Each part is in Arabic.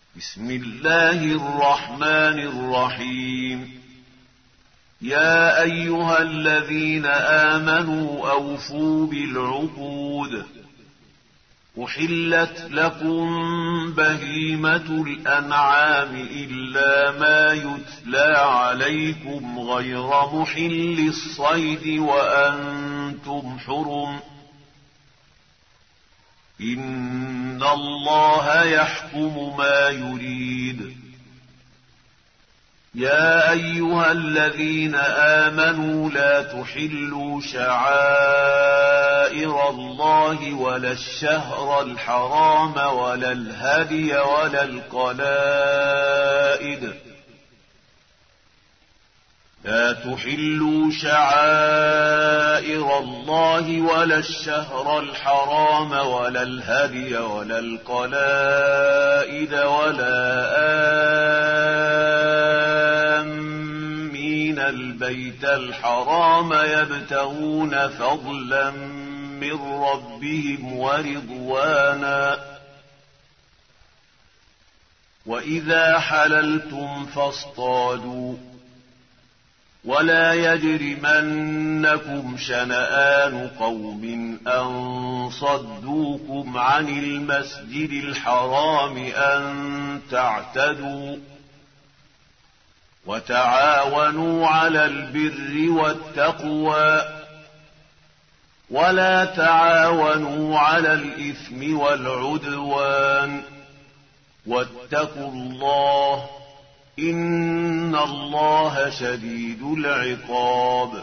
بسم الله الرحمن الرحيم. يا أيها الذين آمنوا أوفوا بالعقود. أحلت لكم بهيمة الأنعام إلا ما يتلى عليكم غير محل الصيد وأنتم حرم. إن الله يحكم ما يريد. يا أيها الذين آمنوا لا تحلوا شعائر الله ولا الشهر الحرام ولا الهدي ولا القلائد. لا تحلوا شعائر الله ولا الشهر الحرام ولا الهدي ولا القلائد ولا آمين البيت الحرام يبتغون فضلا من ربهم ورضوانا. وإذا حللتم فاصطادوا. ولا يجرمنكم شنآن قوم أن صدوكم عن المسجد الحرام أن تعتدوا. وتعاونوا على البر والتقوى ولا تعاونوا على الإثم والعدوان. واتقوا الله إن الله شديد العقاب.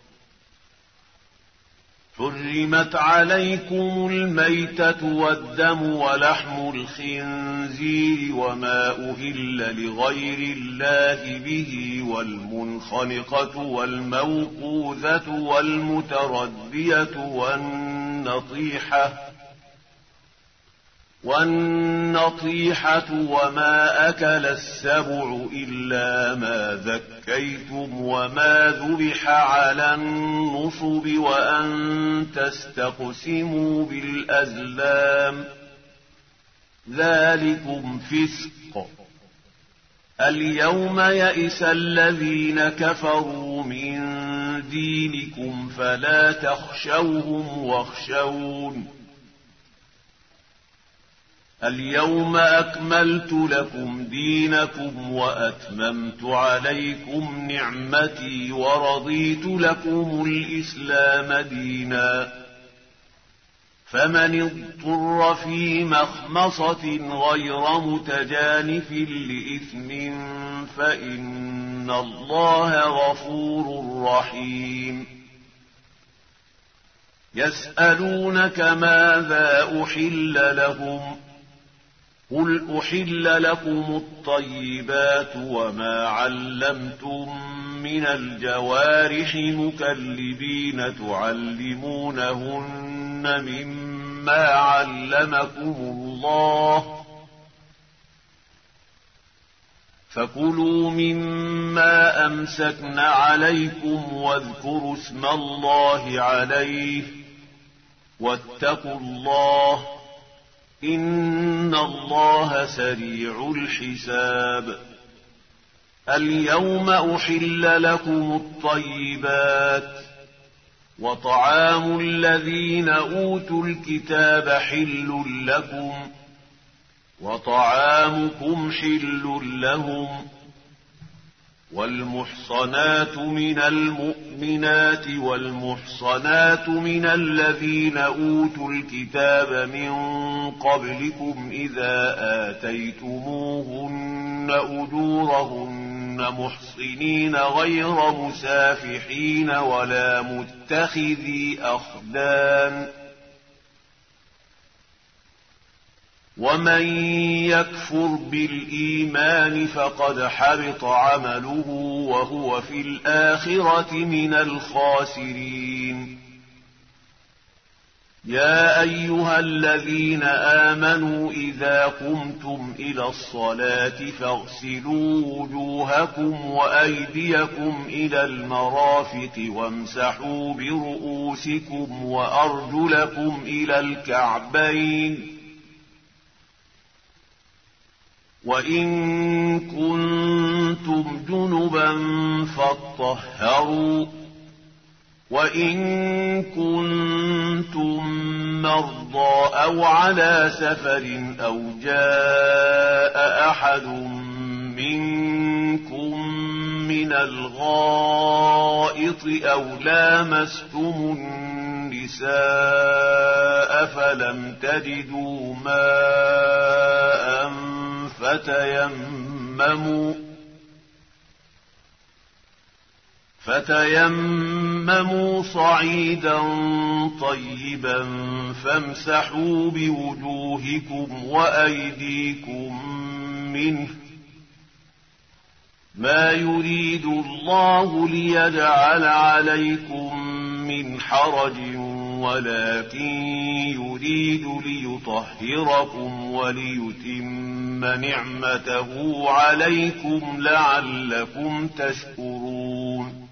حرمت عليكم الميتة والدم ولحم الخنزير وما أهل لغير الله به والمنخنقة والموقوذة والمتردية والنطيحة وما أكل السبع إلا ما ذكيتم وما ذبح على النصب وأن تستقسموا بالأزلام ذلكم فسق. اليوم يئس الذين كفروا من دينكم فلا تخشوهم واخشون. اليوم أكملت لكم دينكم وأتممت عليكم نعمتي ورضيت لكم الإسلام دينا. فمن اضطر في مخمصة غير متجانف لإثم فإن الله غفور رحيم. يسألونك ماذا أحل لهم قل أحل لكم الطيبات وما علمتم من الجوارح مكلبين تعلمونهن مما علمكم الله فكلوا مما أمسكن عليكم واذكروا اسم الله عليه واتقوا الله إن الله سريع الحساب. اليوم أحل لكم الطيبات وطعام الذين أوتوا الكتاب حل لكم وطعامكم حل لهم. والمحصنات من المؤمنات والمحصنات من الذين أوتوا الكتاب من قبلكم إذا آتيتموهن أجورهن محصنين غير مسافحين ولا متخذي أخدان. ومن يكفر بالإيمان فقد حبط عمله وهو في الآخرة من الخاسرين. يا أيها الذين آمنوا إذا قمتم إلى الصلاة فاغسلوا وجوهكم وأيديكم إلى المرافق وامسحوا برؤوسكم وأرجلكم إلى الكعبين وإن كنتم جنبا فاطهروا وإن كنتم مرضى أو على سفر أو جاء أحد منكم من الغائط أو لامستم النساء فلم تجدوا ماء فتيمموا صعيدا طيبا فامسحوا بوجوهكم وأيديكم منه ما يريد الله ليجعل عليكم من حرج ولكن يريد ليطهركم وليتم نعمته عليكم لعلكم تشكرون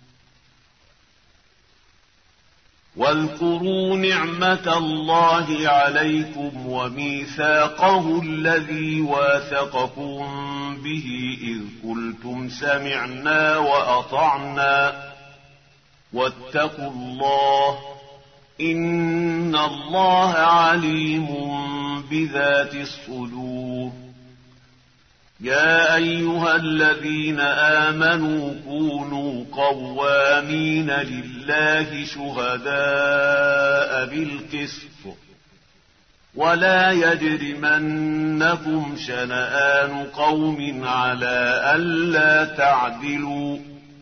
واذكروا نعمة الله عليكم وميثاقه الذي واثقكم به إذ قلتم سمعنا وأطعنا واتقوا الله إن الله عليم بذات الصدور يا أيها الذين آمنوا كونوا قوامين لله شهداء بالقسط ولا يجرمنكم شنآن قوم على ألا تعدلوا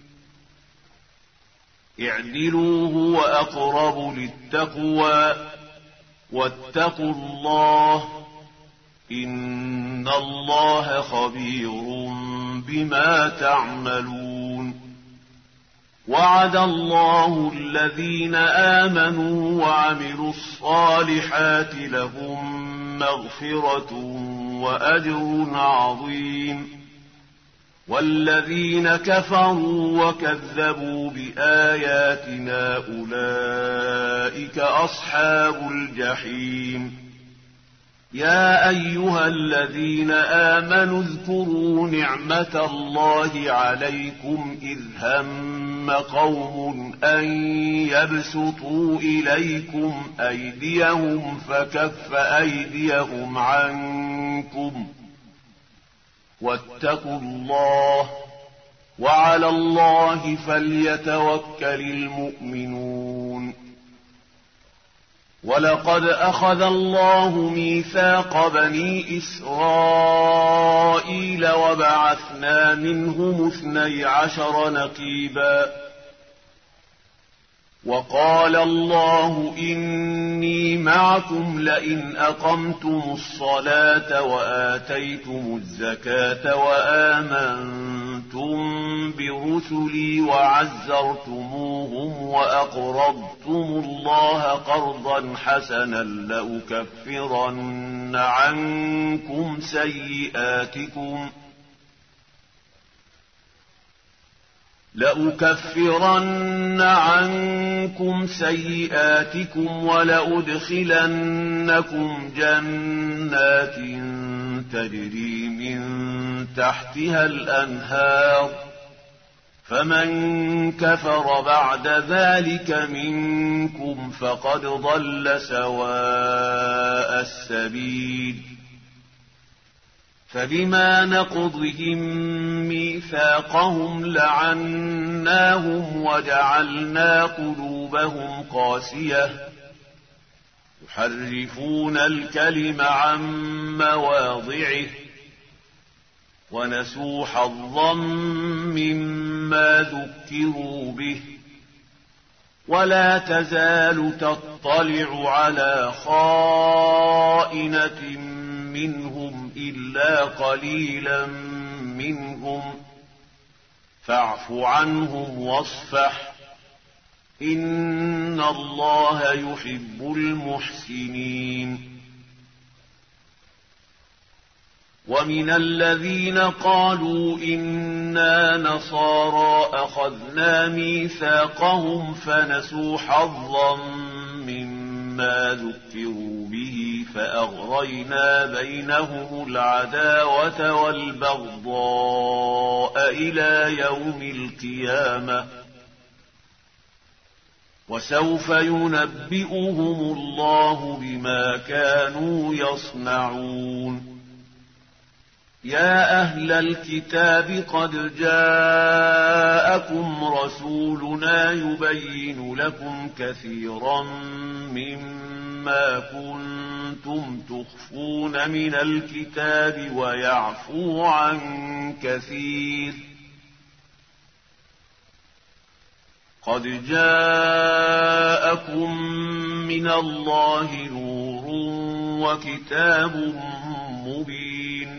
اعدلوا هو أقرب للتقوى واتقوا الله إن الله خبير بما تعملون وعد الله الذين آمنوا وعملوا الصالحات لهم مغفرة وأجر عظيم والذين كفروا وكذبوا بآياتنا أولئك أصحاب الجحيم يا أيها الذين آمنوا اذكروا نعمة الله عليكم إذ هم قوم أن يبسطوا إليكم أيديهم فكف أيديهم عنكم واتقوا الله وعلى الله فليتوكل المؤمنون ولقد أخذ الله ميثاق بني إسرائيل وبعثنا منهم 12 نقيبا وقال الله إني معكم لئن أقمتم الصلاة وآتيتم الزكاة وآمنتم برسلي وعزرتموهم وأقرضتم الله قرضا حسنا لأكفرن عنكم سيئاتكم ولأدخلنكم جنات تجري من تحتها الأنهار فمن كفر بعد ذلك منكم فقد ضل سواء السبيل فبما نقضهم ميثاقهم لعناهم وجعلنا قلوبهم قاسية يحرفون الكلم عن مواضعه ونسوا حظا مما ذكروا به ولا تزال تطلع على خائنة منهم إلا قليلا منهم فاعف عنهم واصفح إن الله يحب المحسنين ومن الذين قالوا إنا نصارى أخذنا ميثاقهم فنسوا حظا مما ذكروا به فأغرينا بينهم العداوة والبغضاء إلى يوم القيامة وسوف ينبئهم الله بما كانوا يصنعون. يا أهل الكتاب قد جاءكم رسولنا يبين لكم كثيرا مما كنتم تخفون من الكتاب ويعفو عن كثير. قد جاءكم من الله نور وكتاب مبين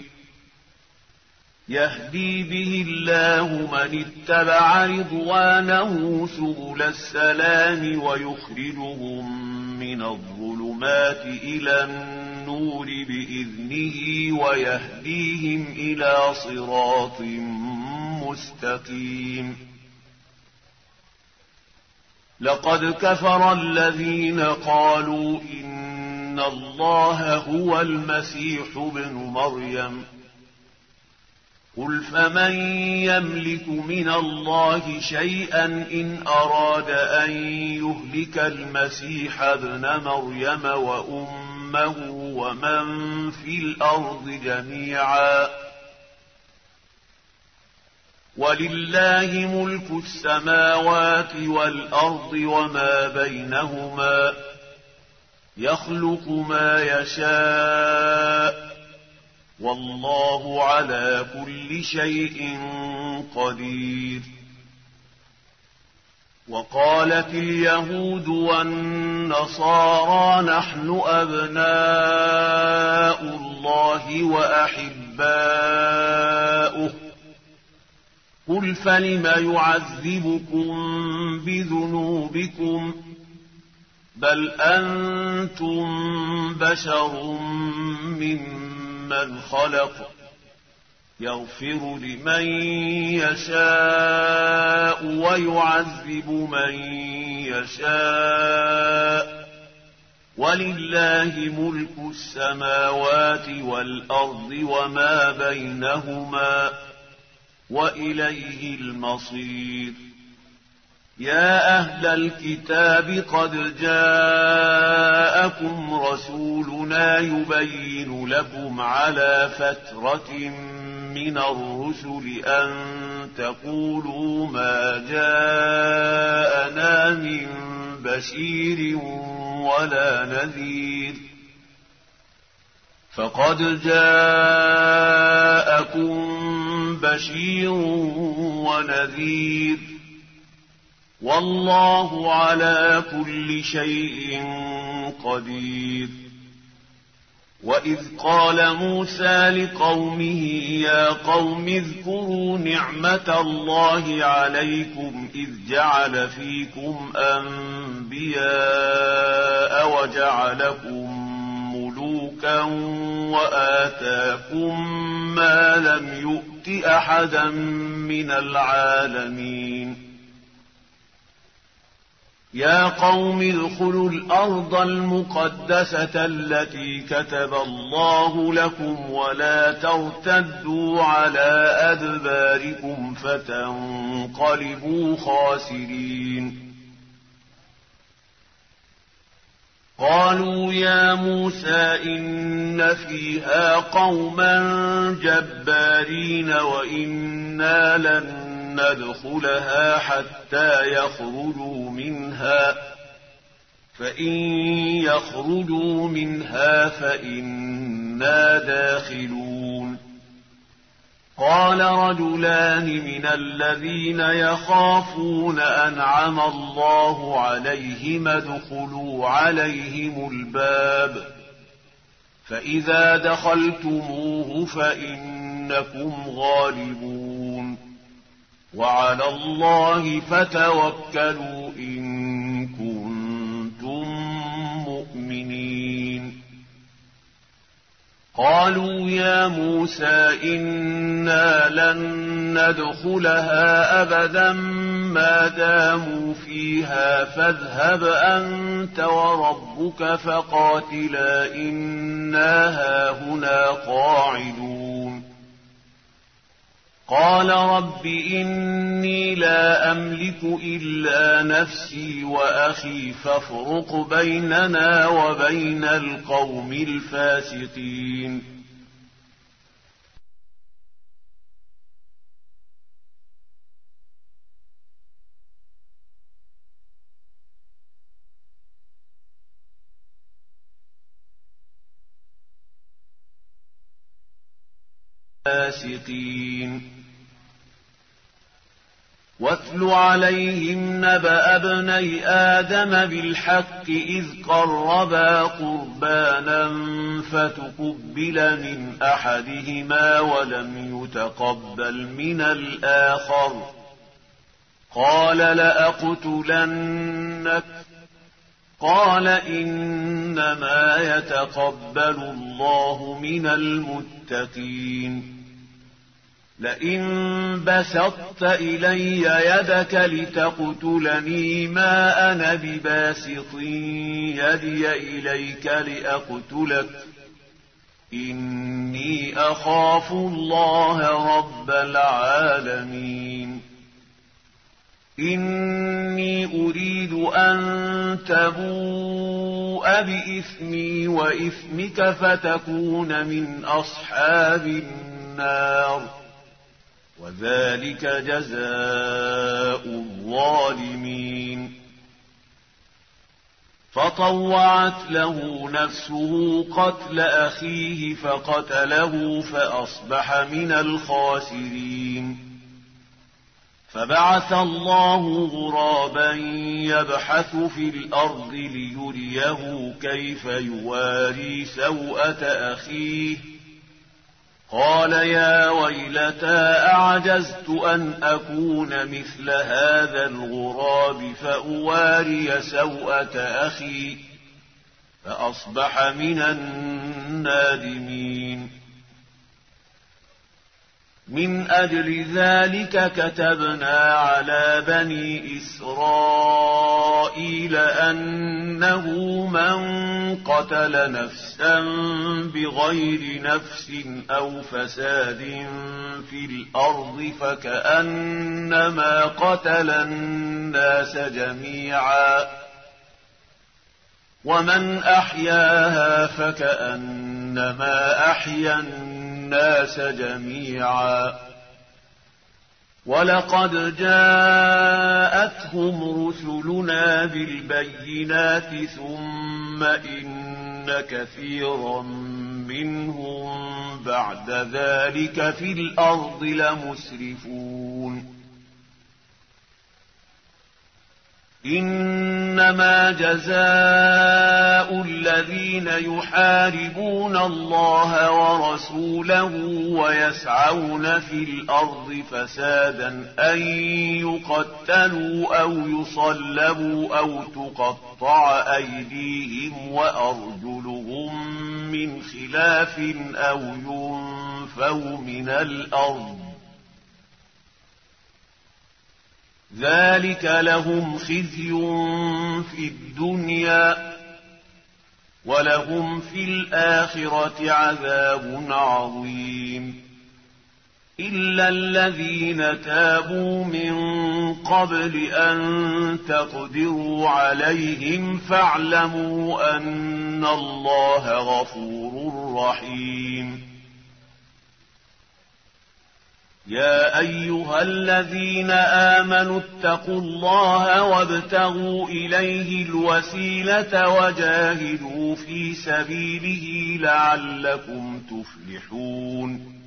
يهدي به الله من اتبع رضوانه سبل السلام ويخرجهم من الظلمات إلى النور بإذنه ويهديهم إلى صراط مستقيم. لقد كفر الذين قالوا إن الله هو المسيح ابن مريم قل فمن يملك من الله شيئا إن أراد أن يهلك المسيح ابن مريم وأمه ومن في الأرض جميعا ولله ملك السماوات والأرض وما بينهما يخلق ما يشاء والله على كل شيء قدير. وقالت اليهود والنصارى نحن أبناء الله وأحباؤه قل فلم يعذبكم بذنوبكم بل أنتم بشر ممن خلق يغفر لمن يشاء ويعذب من يشاء ولله ملك السماوات والأرض وما بينهما وإليه المصير. يا أهل الكتاب قد جاءكم رسولنا يبين لكم على فترة من الرسل أن تقولوا ما جاءنا من بشير ولا نذير فقد جاءكم بشير ونذير والله على كل شيء قدير. وإذ قال موسى لقومه يا قوم اذكروا نعمة الله عليكم إذ جعل فيكم أنبياء وجعلكم ملوكا وآتاكم ما لم يؤت أحدا من العالمين. يا قوم ادخلوا الأرض المقدسة التي كتب الله لكم ولا ترتدوا على أدباركم فتنقلبوا خاسرين. قالوا يا موسى إن فيها قوما جبارين وإنا لن ندخلها حتى يخرجوا منها فإن يخرجوا منها فإنا داخلون. قال رجلان من الذين يخافون أنعم الله عليهم ادخلوا عليهم الباب فإذا دخلتموه فإنكم غالبون وعلى الله فتوكلوا إن كنتم مؤمنين. قالوا يا موسى إنا لن ندخلها أبدا ما داموا فيها فاذهب أنت وربك فقاتلا إنا هاهنا قاعدون قال رب إني لا أملك إلا نفسي وأخي فافرق بيننا وبين القوم الفاسقين واتل عليهم نبأ ابني آدم بالحق إذ قربا قربانا فتقبل من أحدهما ولم يتقبل من الآخر قال لأقتلنك قال إنما يتقبل الله من المتقين لئن بسطت إلي يدك لتقتلني ما أنا بباسط يدي إليك لأقتلك إني أخاف الله رب العالمين إني أريد أن تبوء بإثمي وإثمك فتكون من أصحاب النار وذلك جزاء الظالمين فطوعت له نفسه قتل أخيه فقتله فأصبح من الخاسرين فبعث الله غرابا يبحث في الأرض ليريه كيف يواري سوءة أخيه قال يا ويلتى أعجزت أن أكون مثل هذا الغراب فأواري سوءة أخي فأصبح من النادمين من أجل ذلك كتبنا على بني إسرائيل أنه من قتل نفسا بغير نفس أو فساد في الأرض فكأنما قتل الناس جميعا ومن أحياها فكأنما أحيا الناس جميعا ولقد جاءتهم رسلنا بالبينات ثم إن كثيرا منهم بعد ذلك في الأرض لمسرفون إنما جزاء الذين يحاربون الله ورسوله ويسعون في الأرض فسادا أن يقتلوا أو يصلبوا أو تقطع أيديهم وأرجلهم من خلاف أو ينفوا من الأرض ذلك لهم خزي في الدنيا ولهم في الآخرة عذاب عظيم إلا الذين تابوا من قبل أن تقدروا عليهم فاعلموا أن الله غفور رحيم يا أيها الذين آمنوا اتقوا الله وابتغوا إليه الوسيلة وجاهدوا في سبيله لعلكم تفلحون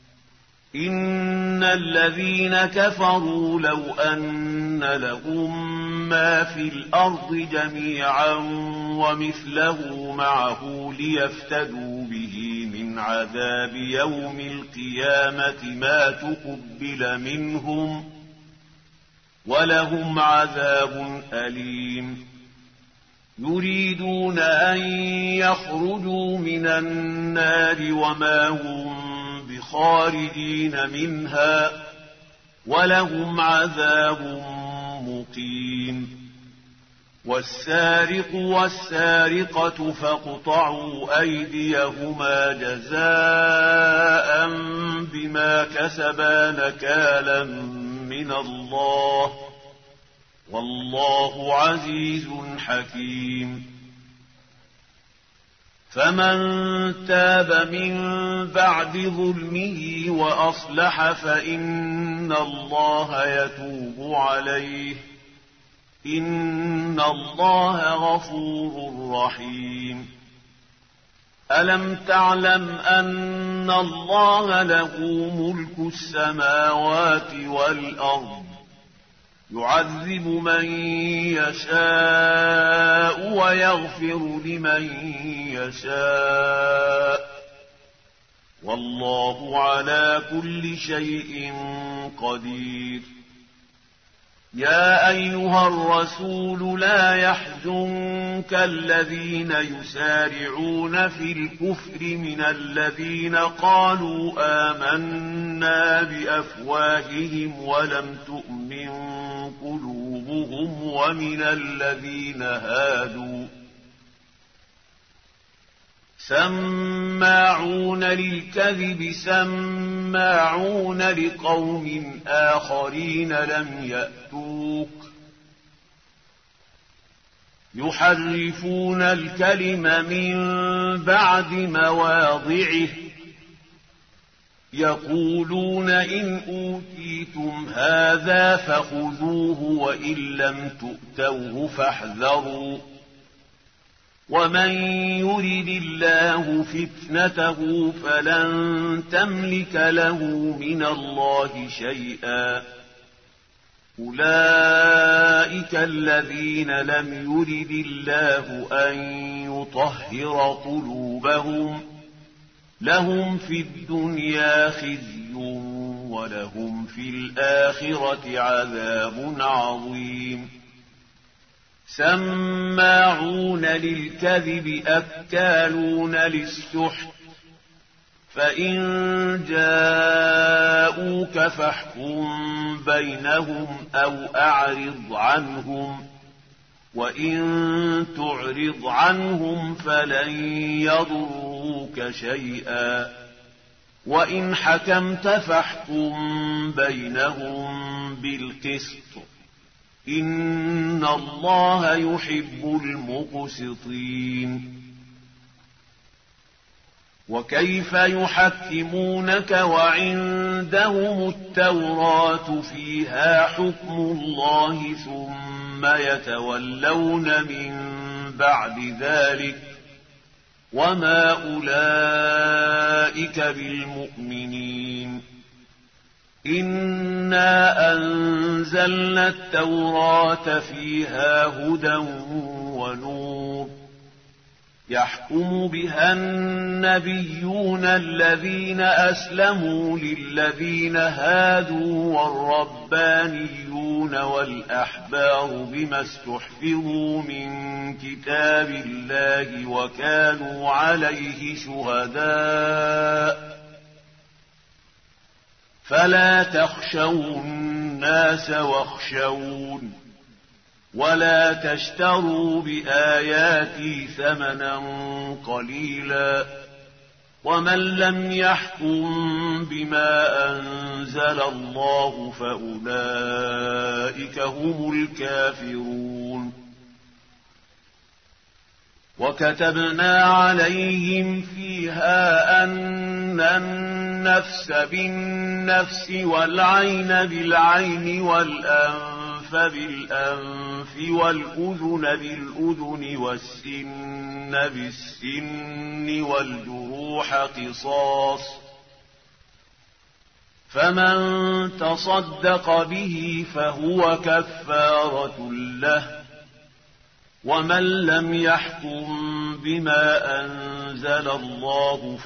إن الذين كفروا لو أن لهم ما في الأرض جميعا ومثله معه ليفتدوا به من عذاب يوم القيامة ما تقبل منهم ولهم عذاب أليم يريدون أن يخرجوا من النار وما هم بخارجين منها ولهم عذاب مقيم. والسارق والسارقة فاقطعوا أيديهما جزاء بما كسبا نكالا من الله والله عزيز حكيم. فمن تاب من بعد ظلمه وأصلح فإن الله يتوب عليه إن الله غفور رحيم. ألم تعلم أن الله له ملك السماوات والأرض يعذب من يشاء ويغفر لمن يشاء والله على كل شيء قدير. يا أيها الرسول لا يحزنك الذين يسارعون في الكفر من الذين قالوا آمنا بأفواههم ولم تؤمن قلوبهم ومن الذين هادوا سماعون للكذب سماعون لقوم آخرين لم يأتوك يحرفون الكلم من بعد مواضعه يقولون إن أوتيتم هذا فخذوه وإن لم تؤتوه فاحذروا ومن يرد الله فتنته فلن تملك له من الله شيئا. أولئك الذين لم يرد الله أن يطهر قلوبهم لهم في الدنيا خزي ولهم في الآخرة عذاب عظيم. سماعون للكذب أكالون للسحت فإن جاءوك فاحكم بينهم أو أعرض عنهم وإن تعرض عنهم فلن يضروك شيئا وإن حكمت فاحكم بينهم بالقسط إن الله يحب المقسطين. وكيف يحكمونك وعندهم التوراة فيها حكم الله ثم يتولون من بعد ذلك وما أولئك بالمؤمنين. إنا أنزلنا التوراة فيها هدى ونور يحكم بها النبيون الذين أسلموا للذين هادوا والربانيون والأحبار بما استحفظوا من كتاب الله وكانوا عليه شهداء فلا تخشوا الناس واخشون ولا تشتروا بآياتي ثمنا قليلا ومن لم يحكم بما أنزل الله فأولئك هم الكافرون. وكتبنا عليهم فيها أن النفس بالنفس والعين بالعين والأنف بالأنف والأذن بالأذن والسن بالسن والجروح قصاص فمن تصدق به فهو كفارة له ومن لم يحكم بما أنزل الله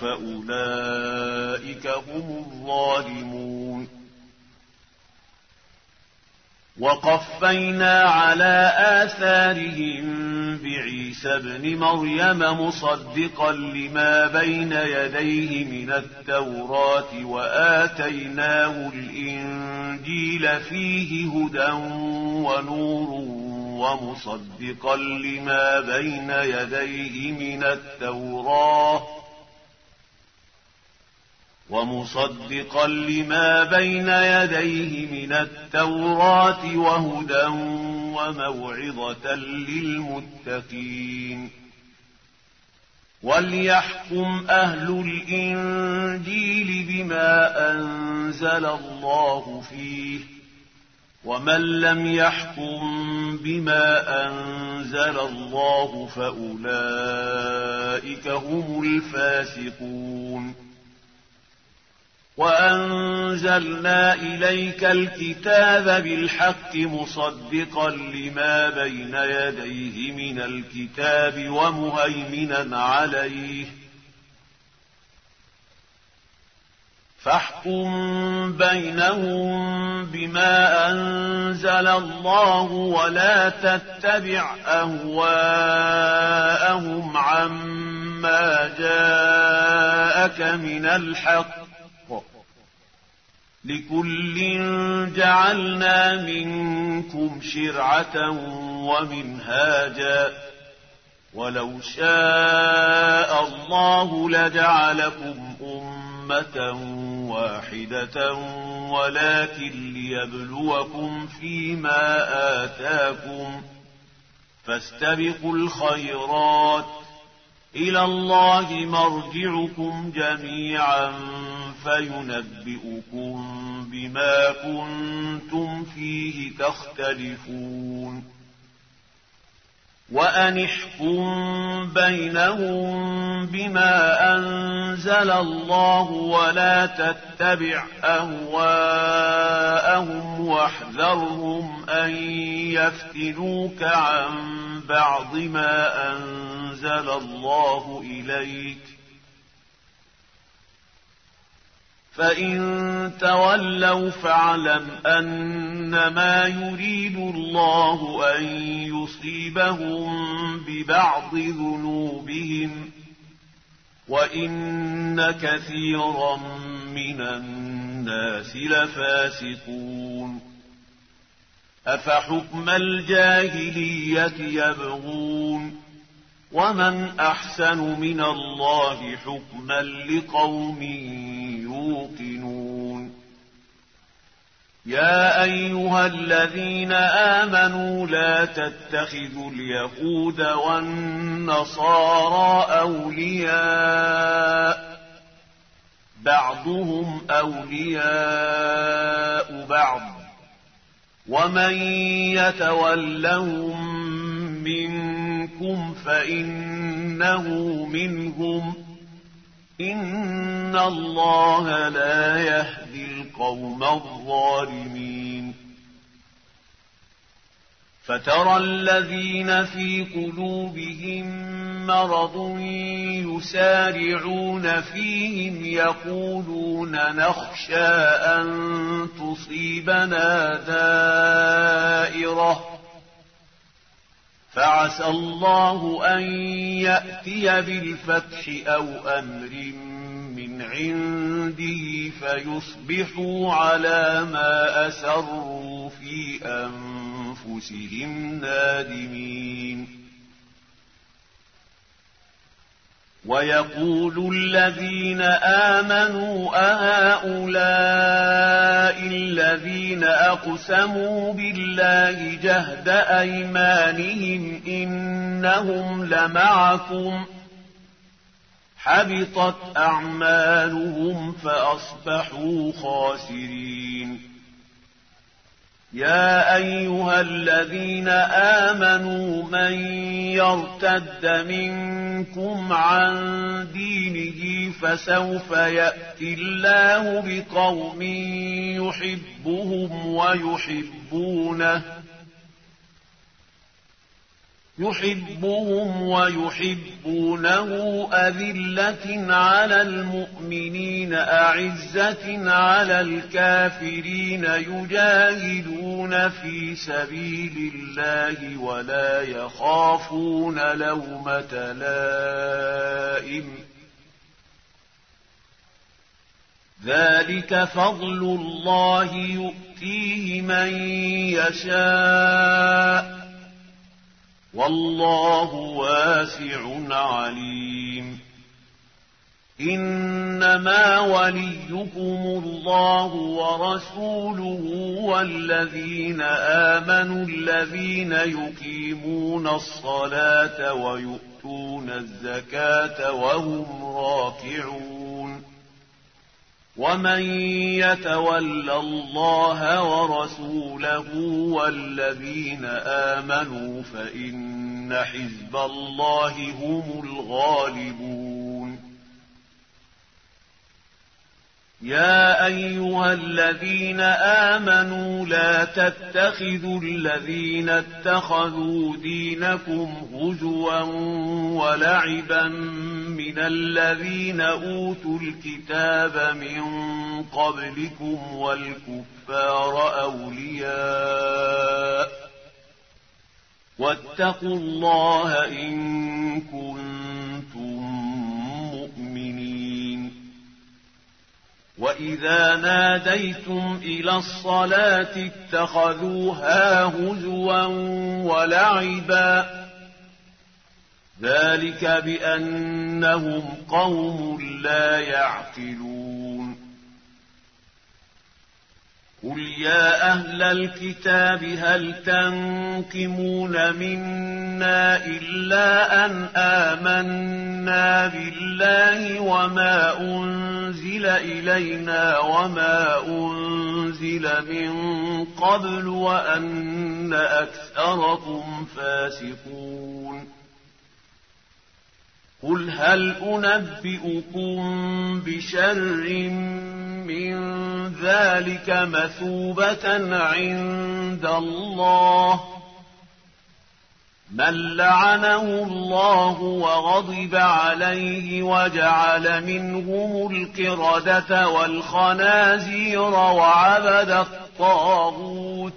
فأولئك هم الظالمون. وقفينا على آثارهم بعيسى ابن مريم مصدقا لما بين يديه من التوراة وآتيناه الإنجيل فيه هدى ونور ومصدقا لما بين يديه من التوراة وهدى وموعظة للمتقين. وليحكم أهل الإنجيل بما أنزل الله فيه، ومن لم يحكم بما أنزل الله فأولئك هم الفاسقون. وأنزلنا إليك الكتاب بالحق مصدقا لما بين يديه من الكتاب ومهيمنا عليه، فاحكم بينهم بما أنزل الله ولا تتبع أهواءهم عما جاءك من الحق، لكل جعلنا منكم شرعة ومنهاجا، ولو شاء الله لجعلكم أمة واحدة ولكن ليبلوكم فيما آتاكم، فاستبقوا الخيرات، إلى الله مرجعكم جميعا فينبئكم بما كنتم فيه تختلفون. وأن احكم بينهم بما أنزل الله ولا تتبع أهواءهم واحذرهم أن يفتنوك عن بعض ما أنزل الله إليك، فإن تولوا فاعلم أنما يريد الله أن يصيبهم ببعض ذنوبهم، وإن كثيرا من الناس لفاسقون. أفحكم الجاهلية يبغون، ومن أحسن من الله حكما لقوم يوقنون. يا أيها الذين آمنوا لا تتخذوا اليهود والنصارى أولياء، بعضهم أولياء بعض، ومن يتولهم منكم فإنه منهم، إن الله لا يهدي القوم الظالمين. فترى الذين في قلوبهم مرض يسارعون فيهم يقولون نخشى أن تصيبنا دائرة، فعسى الله أن يأتي بالفتح أو أمر من عنده فيصبحوا على ما أسروا في أنفسهم نادمين. ويقول الذين آمنوا أهؤلاء الذين أقسموا بالله جهد أيمانهم إنهم لمعكم، حبطت أعمالهم فأصبحوا خاسرين. يا أيها الذين آمنوا من يرتد منكم عن دينه فسوف يأتي الله بقوم يحبهم ويحبونه أذلة على المؤمنين أعزة على الكافرين يجاهدون في سبيل الله ولا يخافون لومة لائم ذلك فضل الله يؤتيه من يشاء والله واسع عليم إنما وليكم الله ورسوله والذين آمنوا الذين يقيمون الصلاة ويؤتون الزكاة وهم راكعون ومن يتول الله ورسوله والذين آمنوا فإن حزب الله هم الغالبون يا أيها الذين آمنوا لا تتخذوا الذين اتخذوا دينكم هزوا ولعبا من الذين أوتوا الكتاب من قبلكم والكفار أولياء واتقوا الله إن كنتم مؤمنين وإذا ناديتم إلى الصلاة اتخذوها هزوا ولعبا ذلك بأنهم قوم لا يعقلون قل يا أهل الكتاب هل تنقمون منا إلا أن آمنا بالله وما أنزل إلينا وما أنزل من قبل وأن أكثركم فاسقون قل هل أنبئكم بشر من ذلك مثوبة عند الله من لعنه الله وغضب عليه وجعل منهم القردة والخنازير وعبد الطاغوت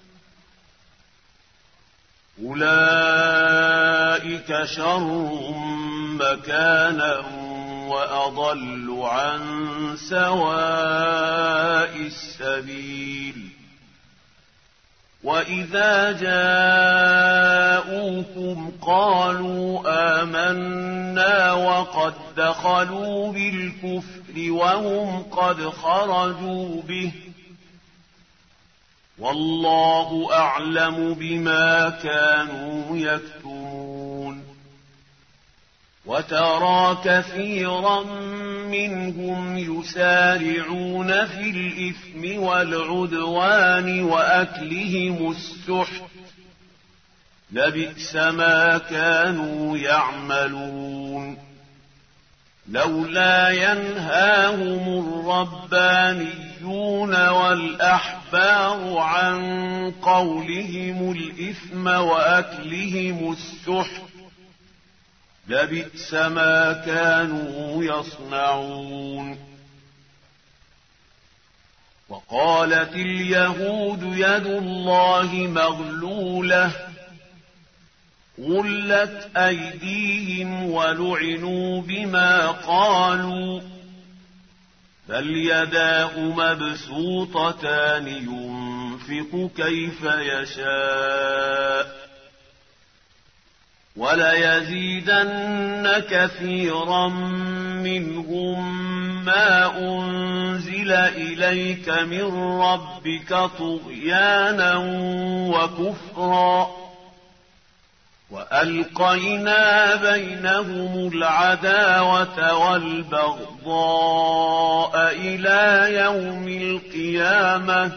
أولئك شر مكانا وأضل عن سواء السبيل وإذا جاءوكم قالوا آمنا وقد دخلوا بالكفر وهم قد خرجوا به والله أعلم بما كانوا يكتمون وترى كثيرا منهم يسارعون في الإثم والعدوان وأكلهم السحت لبئس ما كانوا يعملون لولا ينهاهم الربانيون والأحبار عن قولهم الإثم وأكلهم السحت لبئس ما كانوا يصنعون وقالت اليهود يد الله مغلولة غلت أيديهم ولعنوا بما قالوا بل يداه مبسوطتان ينفق كيف يشاء وليزيدن كثيرا منهم ما أنزل إليك من ربك طغيانا وكفرا وألقينا بينهم العداوة والبغضاء إلى يوم القيامة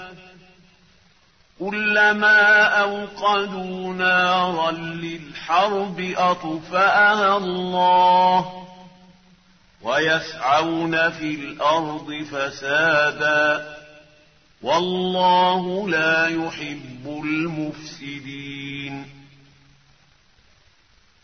كلما أوقدوا نارا للحرب أطفأها الله ويسعون في الأرض فسادا والله لا يحب المفسدين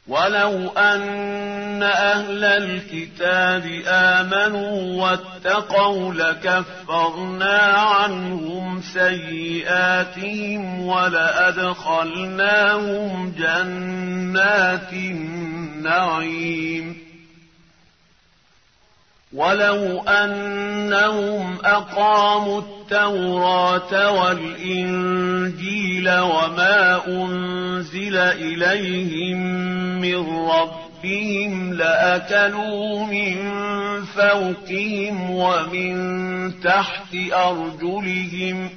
ولو أن أهل الكتاب آمنوا واتقوا لكفرنا عنهم سيئاتهم ولأدخلناهم جنات النعيم ولو أنهم أقاموا التوراة والإنجيل وما أنزل إليهم من ربهم لأكلوا من فوقهم ومن تحت أرجلهم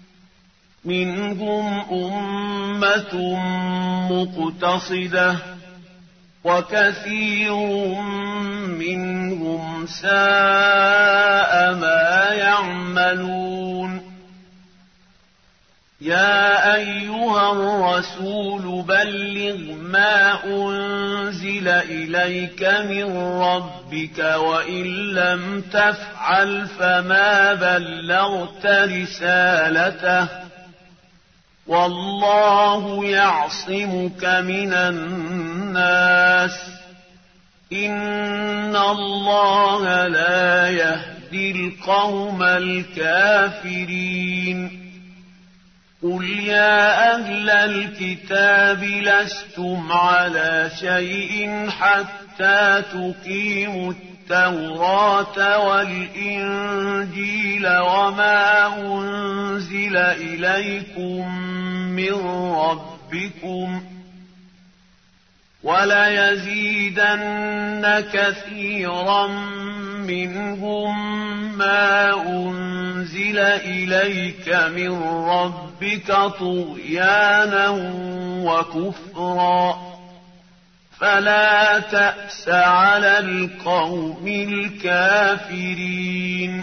منهم أمة مقتصدة وكثير منهم ساء ما يعملون يا أيها الرسول بلغ ما أنزل إليك من ربك وإن لم تفعل فما بلغت رسالته والله يعصمك من الناس إن الله لا يهدي القوم الكافرين قل يا أهل الكتاب لستم على شيء حتى تقيموا التوراة والإنجيل وما أنزل إليكم من ربكم وليزيدن كثيرا منهم ما أنزل إليك من ربك طغيانا وكفرا فلا تأس على القوم الكافرين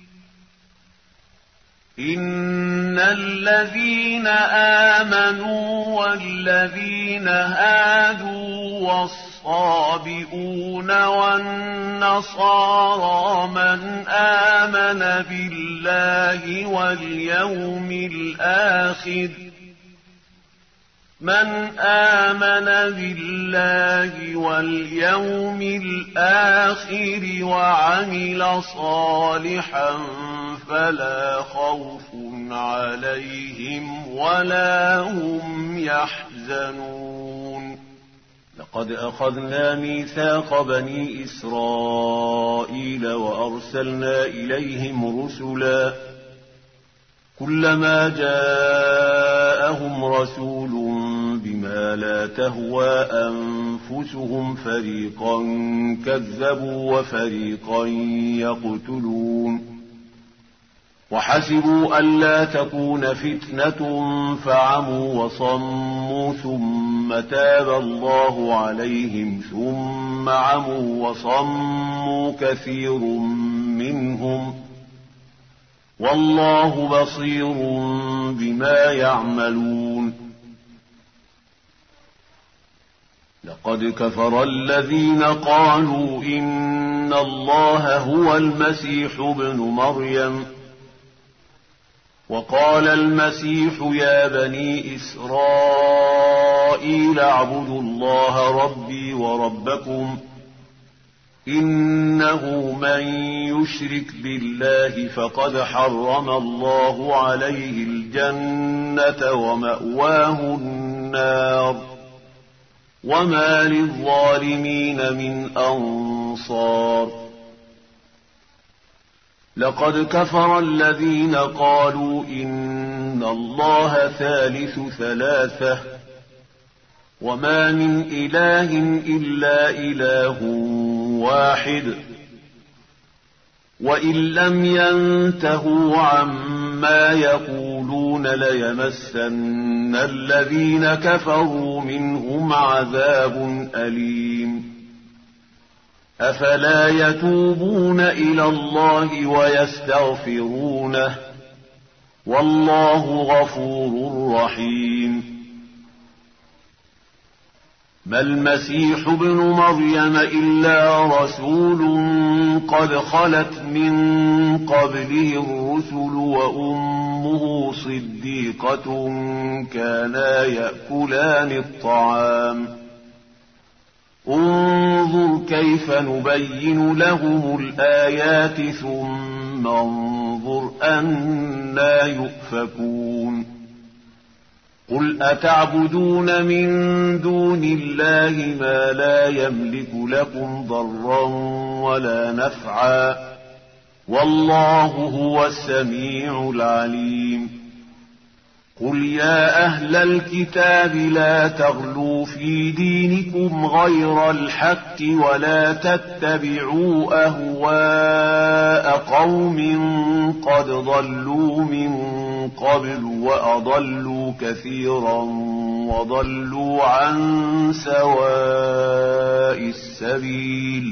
إن الذين آمنوا والذين هادوا والصابئون والنصارى من آمن بالله واليوم الآخر وعمل صالحا فلا خوف عليهم ولا هم يحزنون لقد أخذنا ميثاق بني إسرائيل وأرسلنا إليهم رسلا كلما جاءهم رسول بما لا تهوى أنفسهم فريقا كذبوا وفريقا يقتلون وحسبوا ألا تكون فتنة فعموا وصموا ثم تاب الله عليهم ثم عموا وصموا كثير منهم والله بصير بما يعملون لقد كفر الذين قالوا إن الله هو المسيح ابن مريم وقال المسيح يا بني إسرائيل اعبدوا الله ربي وربكم إنه من يشرك بالله فقد حرم الله عليه الجنة ومأواه النار وما للظالمين من أنصار لقد كفر الذين قالوا إن الله ثالث ثلاثة وما من إله إلا إله واحد وإن لم ينتهوا عما يقولون ليمسن الذين كفروا منهم عذاب أليم أفلا يتوبون إلى الله ويستغفرونه والله غفور رحيم ما المسيح ابن مريم إلا رسول قد خلت من قبله الرسل وأمه صديقة كانا يأكلان الطعام انظر كيف نبين لهم الآيات ثم انظر أنى يؤفكون قل أتعبدون من دون الله ما لا يملك لكم ضرا ولا نفعا والله هو السميع العليم قل يا أهل الكتاب لا تغلوا في دينكم غير الحق ولا تتبعوا أهواء قوم قد ضلوا من قبل وأضلوا كثيرا وضلوا عن سواء السبيل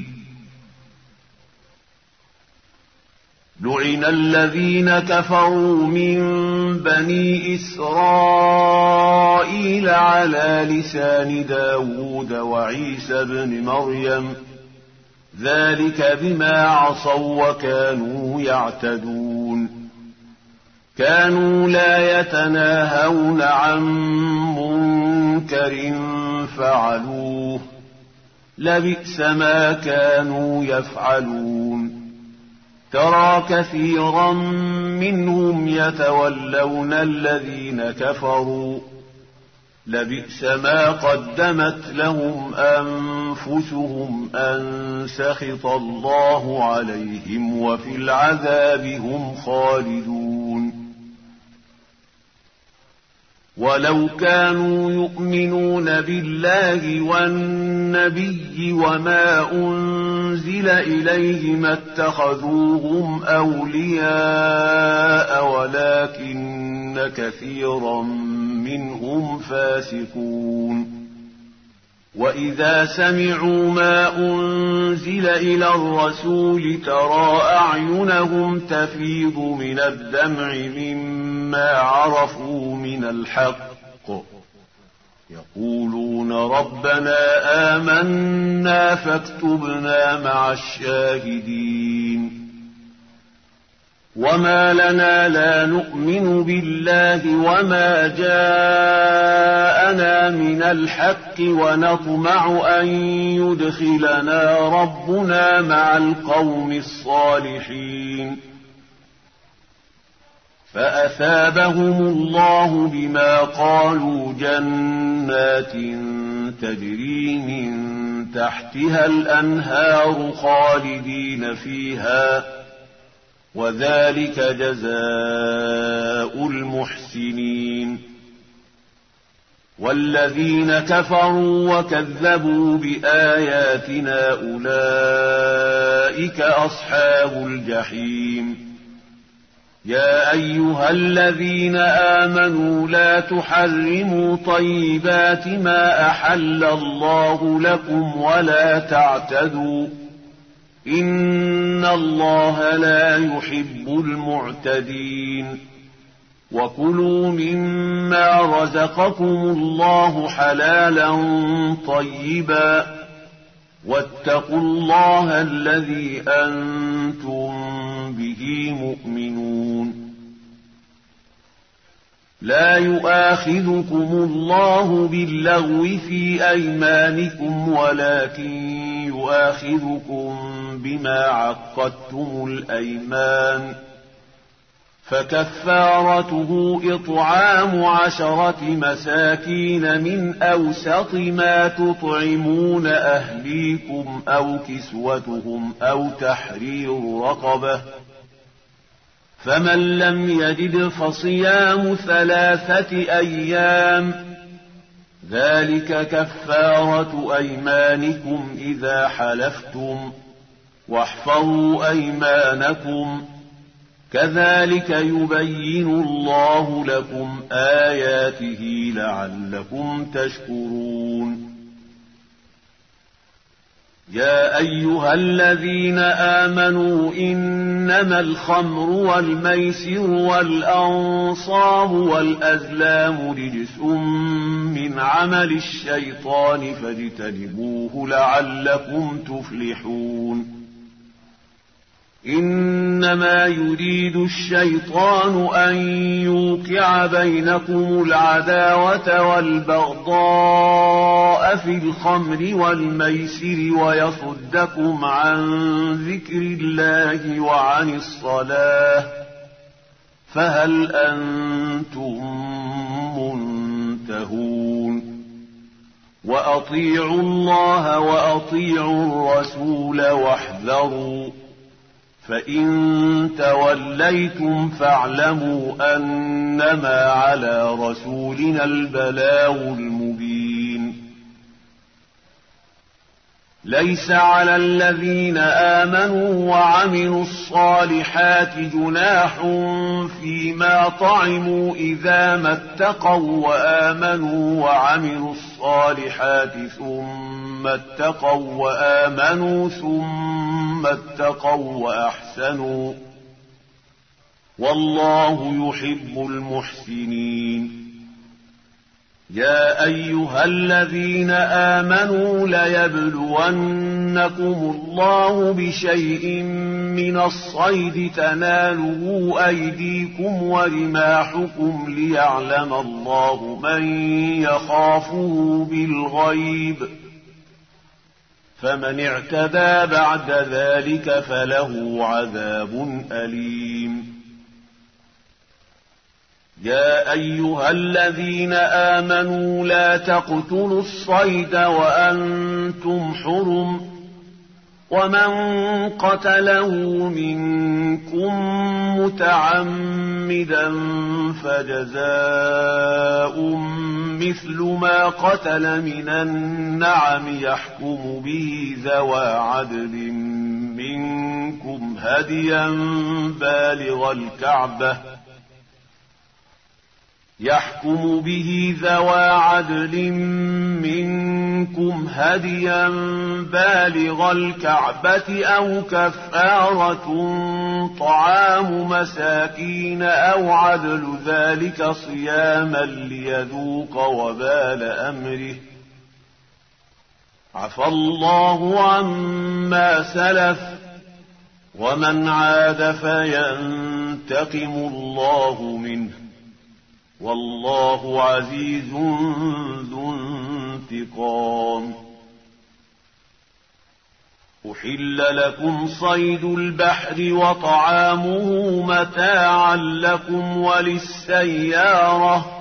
لعن الذين كفروا من بني إسرائيل على لسان داود وعيسى بن مريم ذلك بما عصوا وكانوا يعتدون كانوا لا يتناهون عن منكر فعلوه لبئس ما كانوا يفعلون ترى كثيرا منهم يتولون الذين كفروا لبئس ما قدمت لهم أنفسهم أن سخط الله عليهم وفي العذاب هم خالدون ولو كانوا يؤمنون بالله والنبي وما أنزل إليه ما اتخذوهم أولياء ولكن كثيرا منهم فاسقون وإذا سمعوا ما أنزل إلى الرسول ترى أعينهم تفيض من الدمع مما عرفوا من الحق يقولون ربنا آمنا فاكتبنا مع الشاهدين وما لنا لا نؤمن بالله وما جاءنا من الحق ونطمع أن يدخلنا ربنا مع القوم الصالحين فأثابهم الله بما قالوا جنات تجري من تحتها الأنهار خالدين فيها وذلك جزاء المحسنين والذين كفروا وكذبوا بآياتنا أولئك أصحاب الجحيم يا أيها الذين آمنوا لا تحرموا طيبات ما أحل الله لكم ولا تعتدوا إن الله لا يحب المعتدين وكلوا مما رزقكم الله حلالا طيبا واتقوا الله الذي أنتم به مؤمنون لا يؤاخذكم الله باللغو في أيمانكم ولكن يؤاخذكم بما عقدتم الأيمان فكفارته إطعام 10 مساكين من أوسط ما تطعمون أهليكم أو كسوتهم أو تحرير رقبة فمن لم يجد فصيام 3 أيام ذلك كفارة أيمانكم إذا حلفتم واحفظوا أيمانكم كذلك يبين الله لكم آياته لعلكم تشكرون يا أيها الذين آمنوا إنما الخمر والميسر والأنصاب والأزلام رجس من عمل الشيطان فاجتنبوه لعلكم تفلحون إنما يريد الشيطان أن يوقع بينكم العداوة والبغضاء في الخمر والميسر ويصدكم عن ذكر الله وعن الصلاة فهل أنتم منتهون وأطيعوا الله وأطيعوا الرسول واحذروا فإن توليتم فاعلموا أنما على رسولنا البلاغ المبين ليس على الذين آمنوا وعملوا الصالحات جناح فيما طعموا إذا ما اتقوا وآمنوا وعملوا الصالحات ثم اتقوا وآمنوا ثم اتقوا وأحسنوا والله يحب المحسنين يا أيها الذين آمنوا ليبلونكم الله بشيء من الصيد تناله أيديكم ورماحكم ليعلم الله من يخافه بالغيب فمن اعتدى بعد ذلك فله عذاب أليم يا أيها الذين آمنوا لا تقتلوا الصيد وأنتم حرم ومن قتله منكم متعمدا فجزاء مثل ما قتل من النعم يحكم به ذوى عدل منكم هديا بالغ الكعبة يحكم به ذوى عدل منكم هديا بالغ الكعبة أو كفارة طعام مساكين أو عدل ذلك صياما ليذوق وبال أمره عفى الله عما سلف ومن عاد فينتقم الله منه والله عزيز ذو انتقام أحل لكم صيد البحر وطعامه متاعا لكم وللسيارة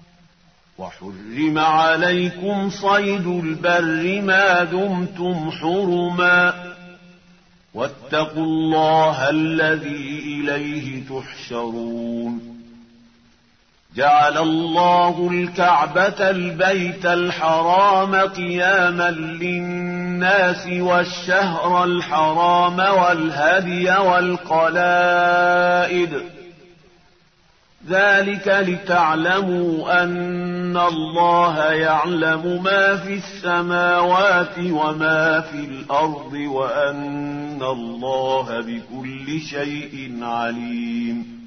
وحرم عليكم صيد البر ما دمتم حرما واتقوا الله الذي إليه تحشرون جعل الله الكعبة البيت الحرام قياما للناس والشهر الحرام والهدي والقلائد ذلك لتعلموا أن الله يعلم ما في السماوات وما في الأرض وأن الله بكل شيء عليم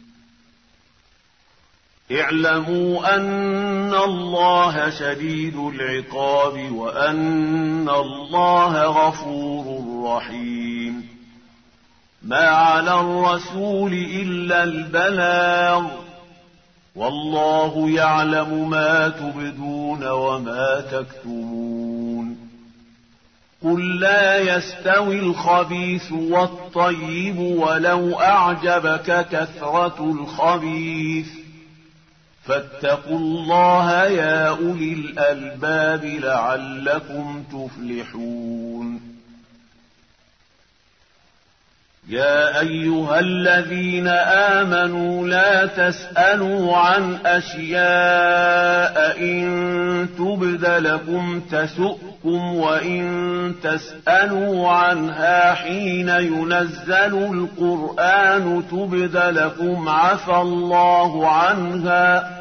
اعلموا أن الله شديد العقاب وأن الله غفور رحيم ما على الرسول إلا البلاغ والله يعلم ما تبدون وما تكتمون قل لا يستوي الخبيث والطيب ولو أعجبك كثرة الخبيث فاتقوا الله يا أولي الألباب لعلكم تفلحون يا أيها الذين آمنوا لا تسألوا عن أشياء إن تبد لكم تسؤكم وإن تسألوا عنها حين ينزل القرآن تبد لكم عفى الله عنها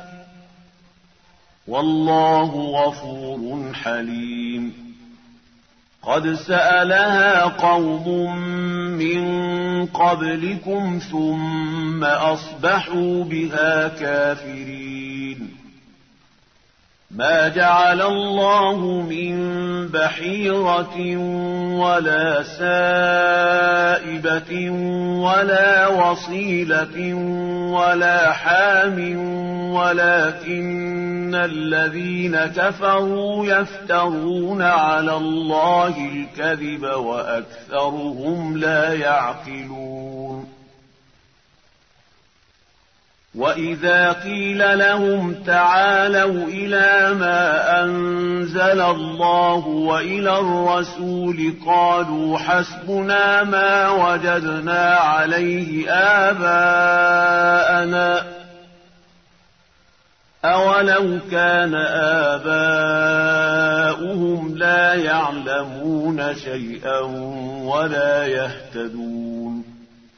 والله غفور حليم قد سألها قوم من قبلكم ثم أصبحوا بها كافرين ما جعل الله من بحيرة ولا سائبة ولا وصيلة ولا حام ولكن الذين كفروا يفترون على الله الكذب وأكثرهم لا يعقلون وإذا قيل لهم تعالوا إلى ما أنزل الله وإلى الرسول قالوا حسبنا ما وجدنا عليه آباءنا أولو كان آباؤهم لا يعلمون شيئا ولا يهتدون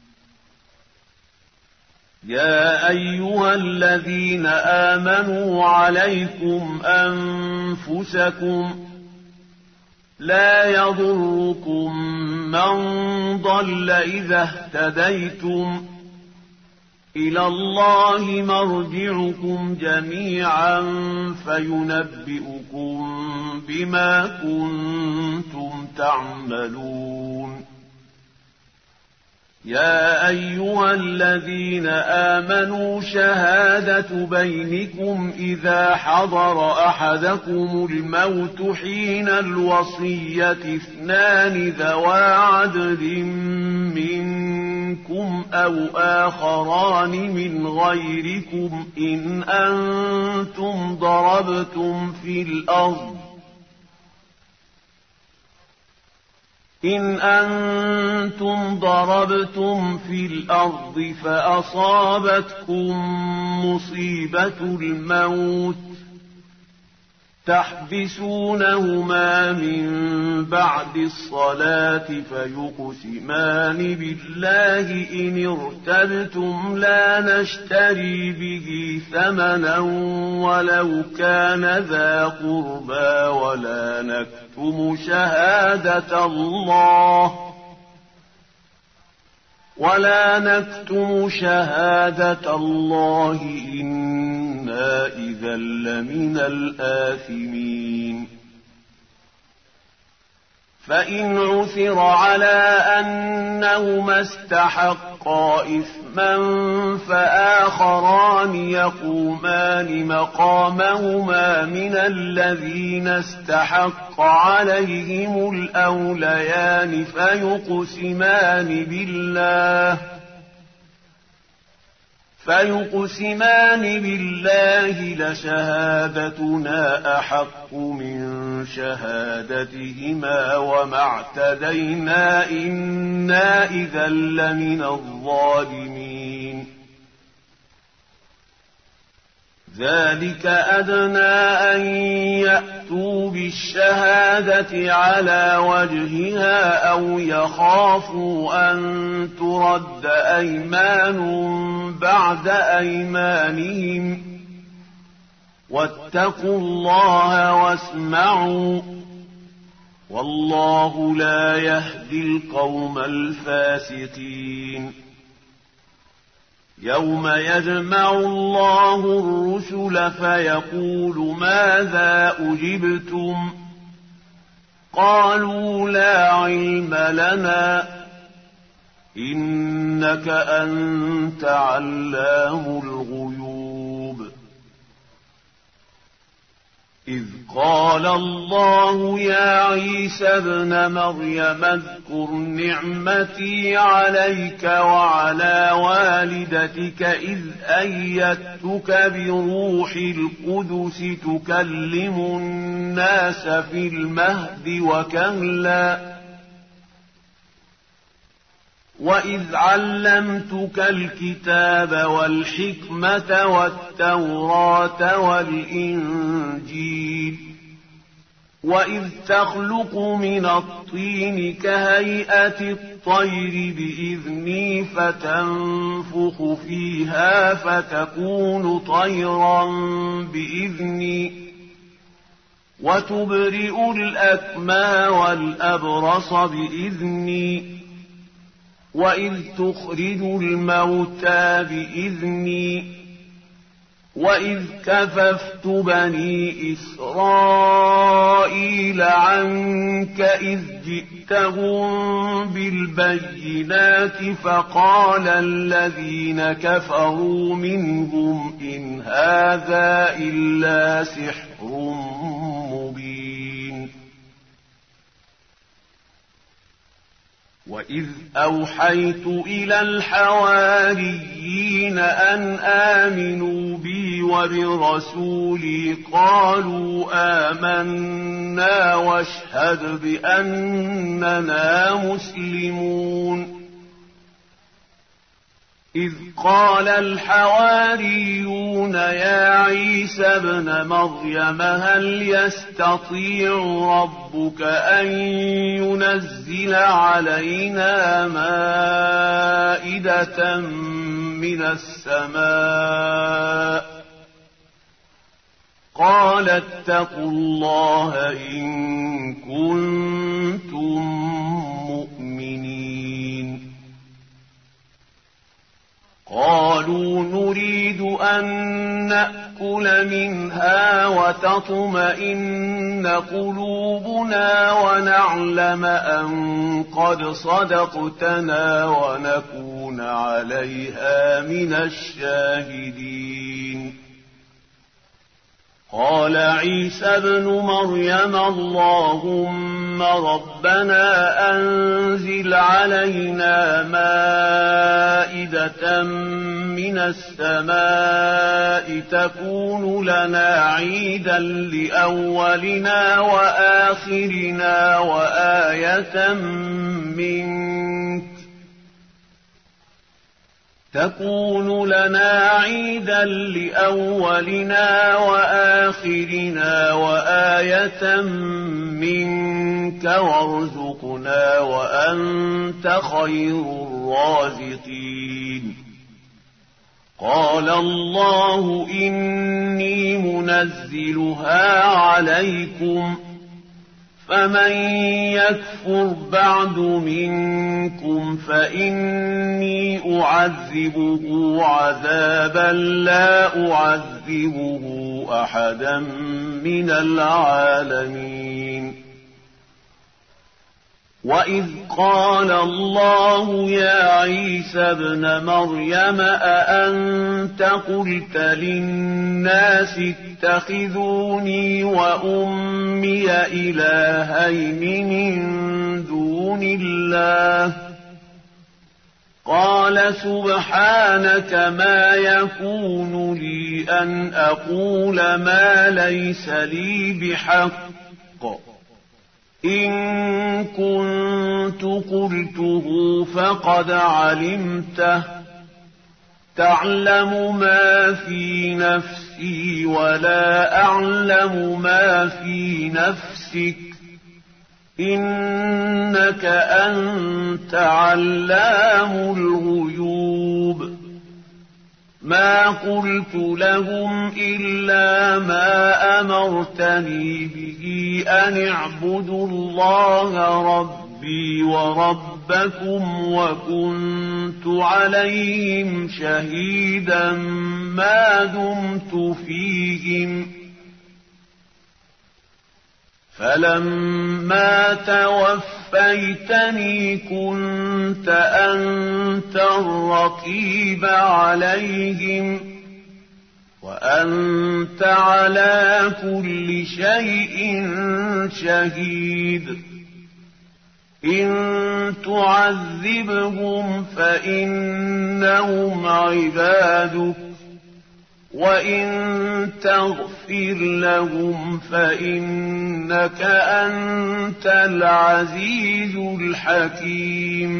يا أيها الذين آمنوا عليكم أنفسكم لا يضركم من ضل إذا اهتديتم إلى الله مرجعكم جميعا فينبئكم بما كنتم تعملون يا أيها الذين آمنوا شهادة بينكم إذا حضر أحدكم الموت حين الوصية اثنان ذوى عدل منكم أو آخران من غيركم إن أنتم ضربتم في الأرض فأصابتكم مصيبة الموت تحبسونهما من بعد الصلاة فيقسمان بالله إن ارتبتم لا نشتري به ثمنا ولو كان ذا قربى ولا نكتم شهادة الله إنا إذا لمن الآثمين فإن عثر على أنهما استحقا إثما فآخران يقومان مقامهما من الذين استحق عليهم الأوليان فيقسمان بالله لشهادتنا أحق من شهادتهما وما اعتدينا إنا إذا لمن الظالمين ذلك أدنى أن يأتوا بالشهادة على وجهها أو يخافوا أن ترد أيمان بعد أيمانهم واتقوا الله واسمعوا والله لا يهدي القوم الفاسقين يوم يجمع الله الرسل فيقول ماذا أجبتم قالوا لا علم لنا إنك أنت علام الغيوب إذ قال الله يا عيسى ابن مريم اذكر نعمتي عليك وعلى والدتك إذ أيدتك بروح القدس تكلم الناس في المهد وكهلا وإذ علمتك الكتاب والحكمة والتوراة والإنجيل وإذ تخلق من الطين كهيئة الطير بإذني فتنفخ فيها فتكون طيرا بإذني وتبرئ الأكمى والأبرص بإذني وإذ تخرج الموتى بإذني وإذ كففت بني إسرائيل عنك إذ جئتهم بالبينات فقال الذين كفروا منهم إن هذا إلا سحر مبين. وإذ أوحيت إلى الحواريين أن آمنوا بي وبرسولي قالوا آمنا واشهد بأننا مسلمون. إذ قال الحواريون يا عيسى ابن مريم هل يستطيع ربك أن ينزل علينا مائدة من السماء؟ قال اتقوا الله إن كنتم مؤمنين. قالوا نريد أن نأكل منها وتطمئن قلوبنا ونعلم أن قد صدقتنا ونكون عليها من الشاهدين. قال عيسى ابن مريم اللهم ربنا أنزل علينا مائدة من السماء تكون لنا عيدا لأولنا وآخرنا وآية منك تكون لنا عيدا لأولنا وآخرنا وآية منك وارزقنا وأنت خير الرازقين. قال الله إني منزلها عليكم فمن يكفر بعد منكم فإني أعذبه عذابا لا أعذبه أحدا من العالمين. وإذ قال الله يا عيسى ابن مريم أأنت قلت للناس اتخذوني وأمي إلهين من دون الله؟ قال سبحانك ما يكون لي أن أقول ما ليس لي بحق إن كنت قلته فقد علمته تعلم ما في نفسي ولا أعلم ما في نفسك إنك أنت علام الغيوب. ما قلت لهم إلا ما أمرتني به أن اعبدوا الله ربي وربكم وكنت عليهم شهيدا ما دمت فيهم فلما توفيتني كنت أنت الرقيب عليهم وأنت على كل شيء شهيد. إن تعذبهم فإنهم عبادك وإن تغفر لهم فإنك أنت العزيز الحكيم.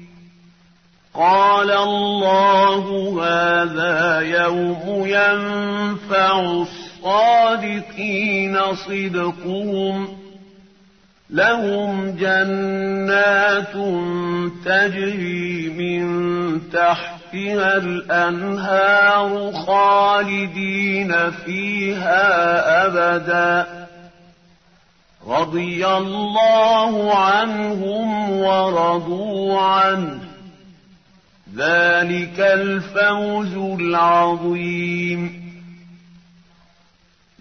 قال الله هذا يوم ينفع الصادقين صدقهم لهم جنات تجري من تحتها الأنهار خالدين فيها أبدا رضي الله عنهم ورضوا عنه ذلك الفوز العظيم.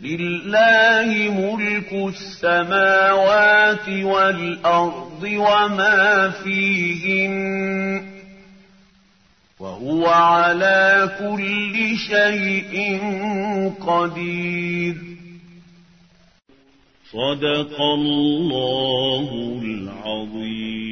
لله ملك السماوات والأرض وما فيهن وهو على كل شيء قدير. صدق الله العظيم.